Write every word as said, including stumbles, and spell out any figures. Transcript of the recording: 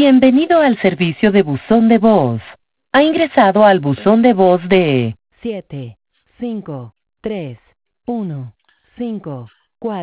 Bienvenido al servicio de buzón de voz. Ha ingresado al buzón de voz de siete cinco tres uno cinco